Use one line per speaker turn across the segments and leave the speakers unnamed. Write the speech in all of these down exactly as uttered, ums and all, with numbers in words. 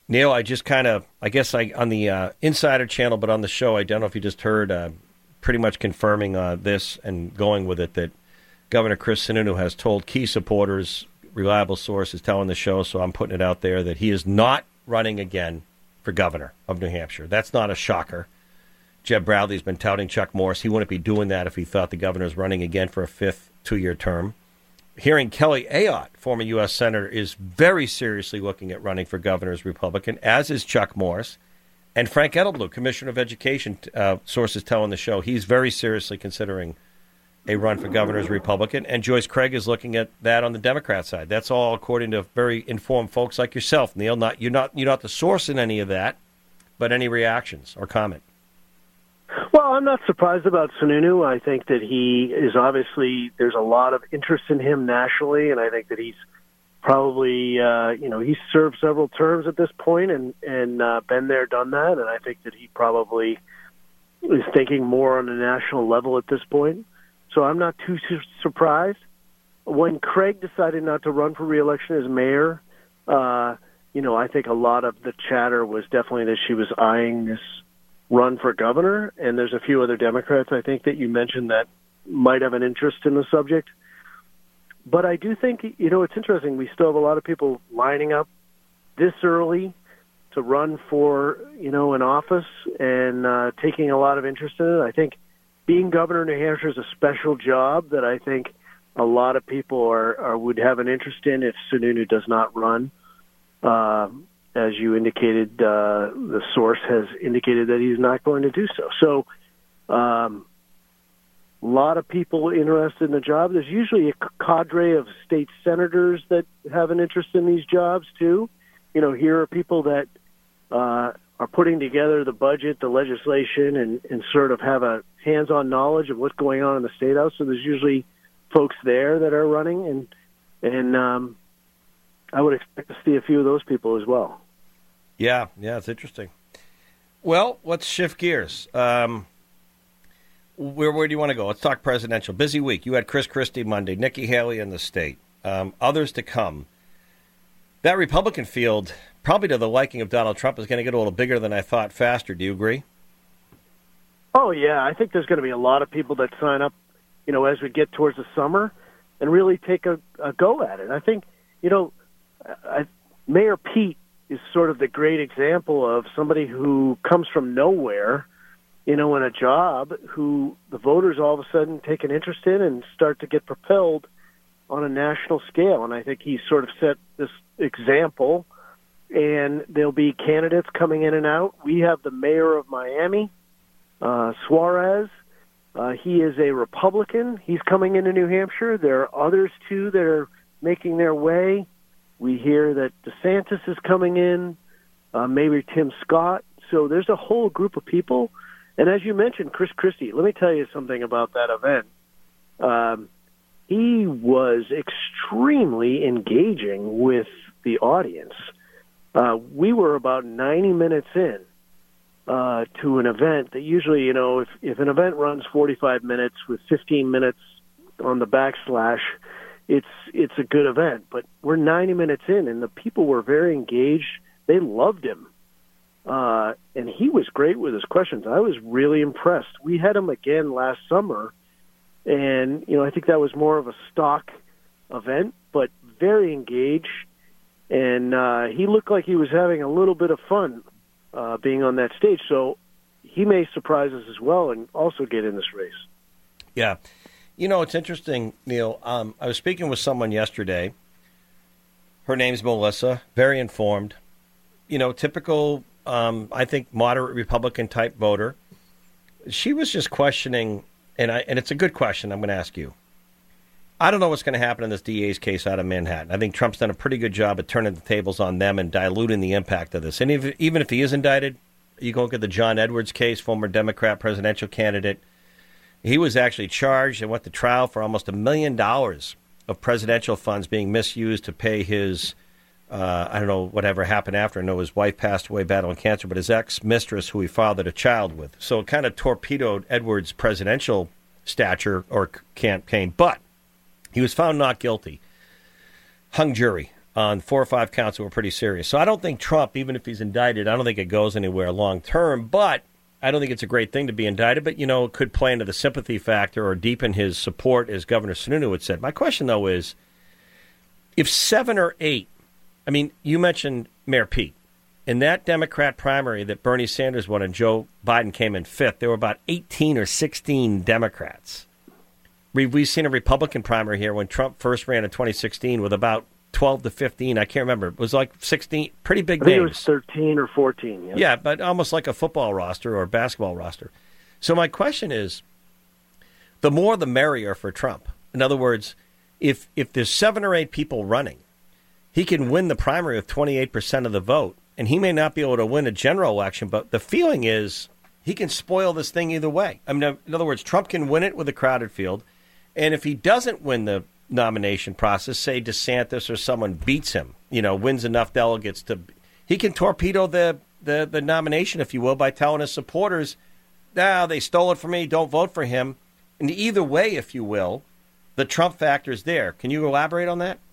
Neil, I just kind of, I guess I on the uh, Insider channel, but on the show, I don't know if you just heard, uh, pretty much confirming uh, this and going with it, that Governor Chris Sununu has told key supporters, reliable sources telling the show, so I'm putting it out there, that he is not running again for governor of New Hampshire. That's not a shocker. Jeb Bradley's been touting Chuck Morris. He wouldn't be doing that if he thought the governor's running again for a fifth two-year term. Hearing Kelly Ayotte, former U S Senator, is very seriously looking at running for governor as Republican, as is Chuck Morris. And Frank Edelblut, Commissioner of Education, uh, sources telling the show, he's very seriously considering a run for governor as Republican. And Joyce Craig is looking at that on the Democrat side. That's all according to very informed folks like yourself, Neil. Not you're not you're not the source in any of that, but any reactions or comment?
Well, I'm not surprised about Sununu. I think that he is obviously, there's a lot of interest in him nationally, and I think that he's probably, uh, you know, he's served several terms at this point and, and uh, been there, done that, and I think that he probably is thinking more on a national level at this point. So I'm not too su- surprised. When Craig decided not to run for re-election as mayor, uh, you know, I think a lot of the chatter was definitely that she was eyeing this run for governor, and there's a few other Democrats, I think, that you mentioned that might have an interest in the subject. But I do think, you know, it's interesting. We still have a lot of people lining up this early to run for, you know, an office and uh, taking a lot of interest in it. I think being governor of New Hampshire is a special job that I think a lot of people are, are would have an interest in if Sununu does not run. Uh, As you indicated, uh, the source has indicated that he's not going to do so. So um, a lot of people interested in the job. There's usually a cadre of state senators that have an interest in these jobs, too. You know, here are people that uh, are putting together the budget, the legislation, and, and sort of have a hands-on knowledge of what's going on in the State House. So there's usually folks there that are running, and, and um, I would expect to see a few of those people as well.
Yeah, yeah, it's interesting. Well, let's shift gears. Um, where where do you want to go? Let's talk presidential. Busy week. You had Chris Christie Monday, Nikki Haley in the state, um, others to come. That Republican field, probably to the liking of Donald Trump, is going to get a little bigger than I thought faster. Do you agree?
Oh, yeah. I think there's going to be a lot of people that sign up, you know, as we get towards the summer and really take a, a go at it. I think, you know, I, Mayor Pete is sort of the great example of somebody who comes from nowhere, you know, in a job, who the voters all of a sudden take an interest in and start to get propelled on a national scale. And I think he's sort of set this example, and there'll be candidates coming in and out. We have the mayor of Miami, uh, Suarez. Uh, he is a Republican. He's coming into New Hampshire. There are others, too, that are making their way. We hear that DeSantis is coming in, uh, maybe Tim Scott. So there's a whole group of people. And as you mentioned, Chris Christie, let me tell you something about that event. Um, he was extremely engaging with the audience. Uh, we were about ninety minutes in uh, to an event that usually, you know, if, if an event runs forty-five minutes with fifteen minutes on the backslash, it's it's a good event. But we're ninety minutes in, and the people were very engaged. They loved him. Uh, and he was great with his questions. I was really impressed. We had him again last summer, and, you know, I think that was more of a stock event, but very engaged. And uh, he looked like he was having a little bit of fun uh, being on that stage. So he may surprise us as well and also get in this race.
Yeah. You know, it's interesting, Neil. Um, I was speaking with someone yesterday. Her name's Melissa, very informed. You know, typical, um, I think, moderate Republican-type voter. She was just questioning, and I and it's a good question I'm going to ask you. I don't know what's going to happen in this D A's case out of Manhattan. I think Trump's done a pretty good job of turning the tables on them and diluting the impact of this. And if, even if he is indicted, you go look at the John Edwards case, former Democrat presidential candidate. He was actually charged and went to trial for almost a million dollars of presidential funds being misused to pay his, uh, I don't know, whatever happened after. I know his wife passed away battling cancer, but his ex-mistress, who he fathered a child with. So it kind of torpedoed Edwards' presidential stature or campaign. But he was found not guilty. Hung jury. on four or five counts that were pretty serious. So I don't think Trump, even if he's indicted, I don't think it goes anywhere long term. But I don't think it's a great thing to be indicted. But, you know, it could play into the sympathy factor or deepen his support, as Governor Sununu had said. My question, though, is if seven or eight, I mean, you mentioned Mayor Pete. In that Democrat primary that Bernie Sanders won and Joe Biden came in fifth, there were about eighteen or sixteen Democrats. We've, we've seen a Republican primary here when Trump first ran in twenty sixteen with about twelve to fifteen. I can't remember. It was like sixteen, pretty big
I think
names.
it was thirteen or fourteen. Yeah.
yeah, but almost like a football roster or a basketball roster. So my question is, the more the merrier for Trump. In other words, if if there's seven or eight people running, he can win the primary with twenty-eight percent of the vote. And he may not be able to win a general election, but the feeling is he can spoil this thing either way. I mean, in other words, Trump can win it with a crowded field. And if he doesn't win the nomination process, say DeSantis or someone beats him, you know, wins enough delegates to, he can torpedo the, the, the nomination, if you will, by telling his supporters, now they stole it from me, don't vote for him. And either way, if you will, the Trump factor is there. Can you elaborate on that?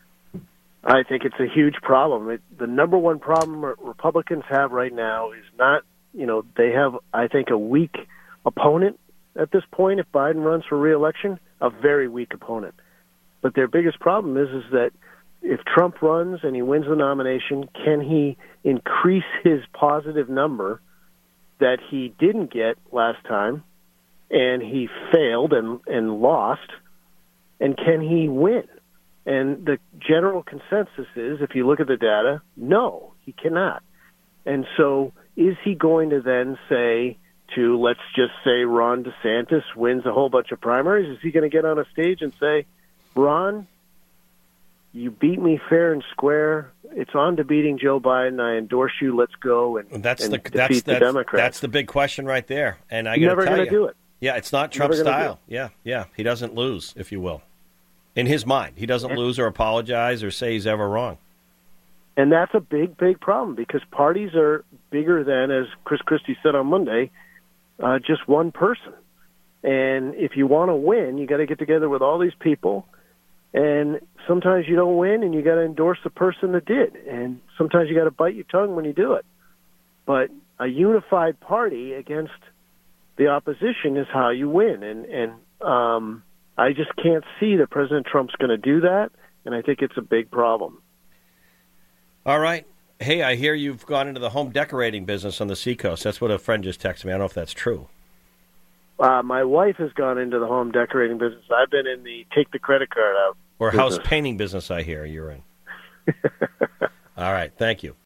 I think it's a huge problem. It, the number one problem Republicans have right now is not, you know, they have, I think, a weak opponent at this point. If Biden runs for re-election, a very weak opponent. But their biggest problem is, is that if Trump runs and he wins the nomination, can he increase his positive number that he didn't get last time, and he failed and, and lost, and can he win? And the general consensus is, if you look at the data, no, he cannot. And so is he going to then say to, let's just say Ron DeSantis wins a whole bunch of primaries? Is he going to get on a stage and say, Ron, you beat me fair and square. It's on to beating Joe Biden. I endorse you. Let's go and,
that's
and
the,
defeat
that's,
the
that's,
Democrats.
That's the big question right there. And I
He's
got to
never
tell
going
you,
to do it.
Yeah, it's not Trump's
Never gonna
style. Yeah, yeah. He doesn't lose, if you will. In his mind, he doesn't
and,
lose or apologize or say he's ever wrong.
And that's a big, big problem because parties are bigger than, as Chris Christie said on Monday, uh, just one person. And if you want to win, you got to get together with all these people. And sometimes you don't win, and you got to endorse the person that did. And sometimes you got to bite your tongue when you do it. But a unified party against the opposition is how you win. And and um, I just can't see that President Trump's going to do that, and I think it's a big problem.
All right. Hey, I hear you've gone into the home decorating business on the Seacoast. That's what a friend just texted me. I don't know if that's true.
Uh, my wife has gone into the home decorating business. I've been in the take the credit card out
Or
business.
house painting business, I hear you're in. All right. Thank you.